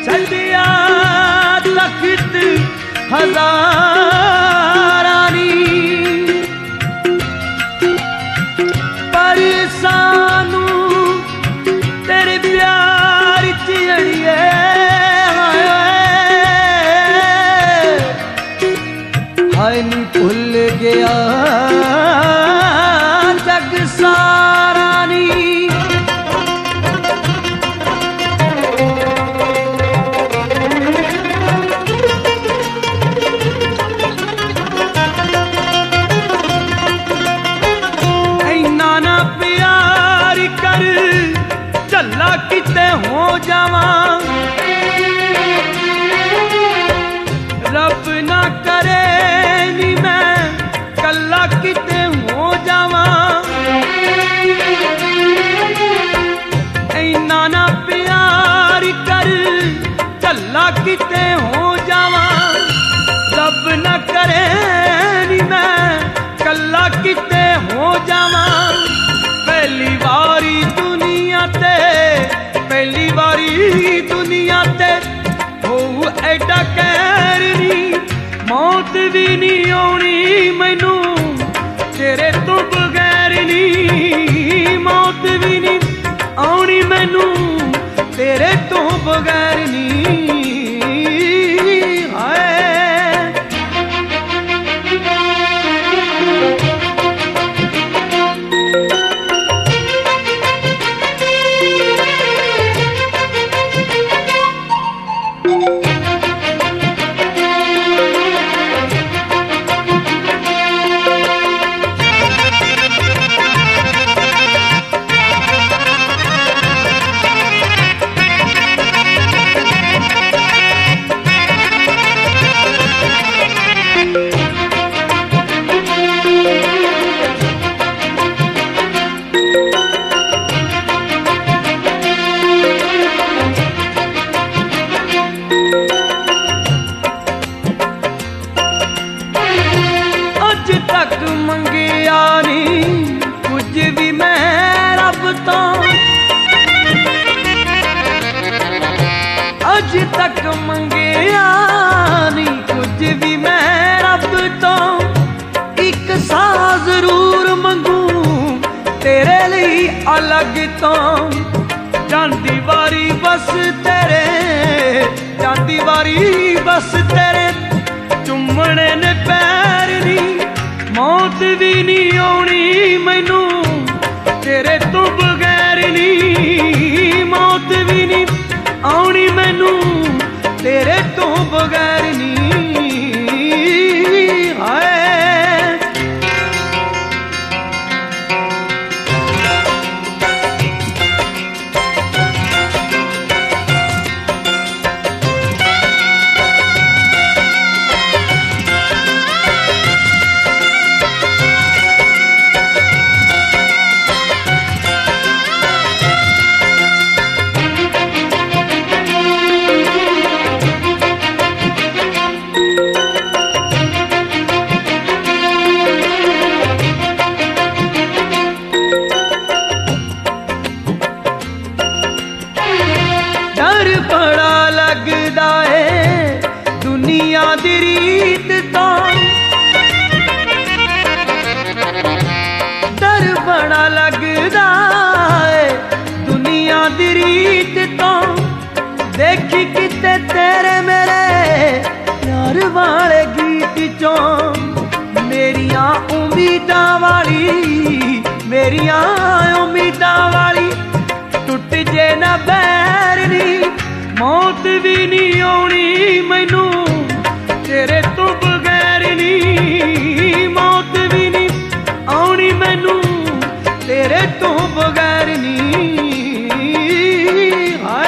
छड़िया तख्त हज़ारां नी, पर सानू तेरे प्यार च अड़िए हाय नी भुल गया जग सारा नी। इन्ना ना प्यार कर झल्ला किते हो जावा, रब ना करे नी मैं कल्ला किते हो जावा। इन्ना ना प्यार कर झल्ला किते हो जावा, रब ना करे नी मैं कल्ला किते हो जावा। पहली बारी दुनिया ते, पहली बारी दुनिया ते हो एडा कहर नी, मौत भी नहीं आनी मैनू तेरे तो बगैर नी, मौत भी नहीं आनी मैनू तेरे तो बगैर नी। हाय तक मंगिया नहीं कुछ भी मैं रब तो, अज तक मंगिया नहीं कुछ भी मैं रब तो। एक सा जरूर मंगू तेरे लिए अलग तो, जांदी वारी बस तेरे, जांदी वारी बस तेरे चुम्मने ने पैर नी, मौत भी नहीं आनी मैनू तेरे तो बगैर नी, मौत भी नहीं आनी मैनू तेरे तो बगैर नी। हाय डर बड़ा लगदा है दुनिया दी रीत तो, डर बड़ा लगदा है दुनिया दी रीत तो। देखी किते तेरे मेरे प्यार वाले गीत चो, मेरिया उम्मीदां वाली, मेरिया उम्मीदां वाली टुट जे ना बैर नी, मौत भी नहीं आनी मैनू तेरे तो बगैर नी, मौत भी नहीं आनी मैनू तेरे तो बगैर नी। हाय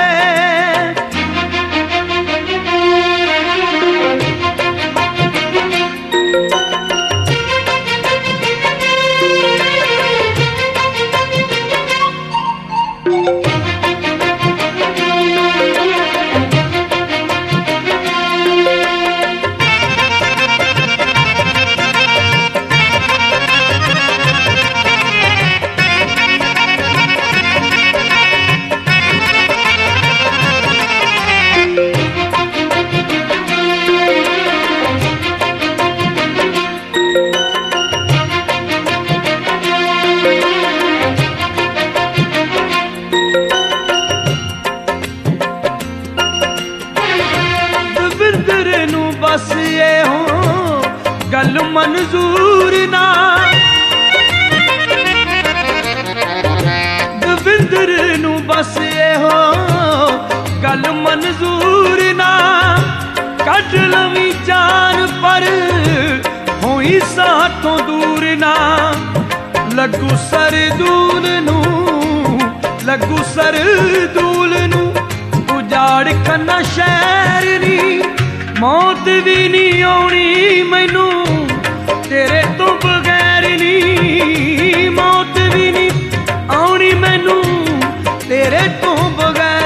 मंजूर ना। दविंदर नू बस हो गल मंजूर ना। कट लवी जान पर होई साथों दूर ना। लगू सरदूल नू लगू सरदूल नू उजाड़ खन्ना शहर नी। मौत भी नहीं आउणी मैनू तेरे तो बगैर नी। मौत भी नहीं आउणी मैनू तेरे तो बगैर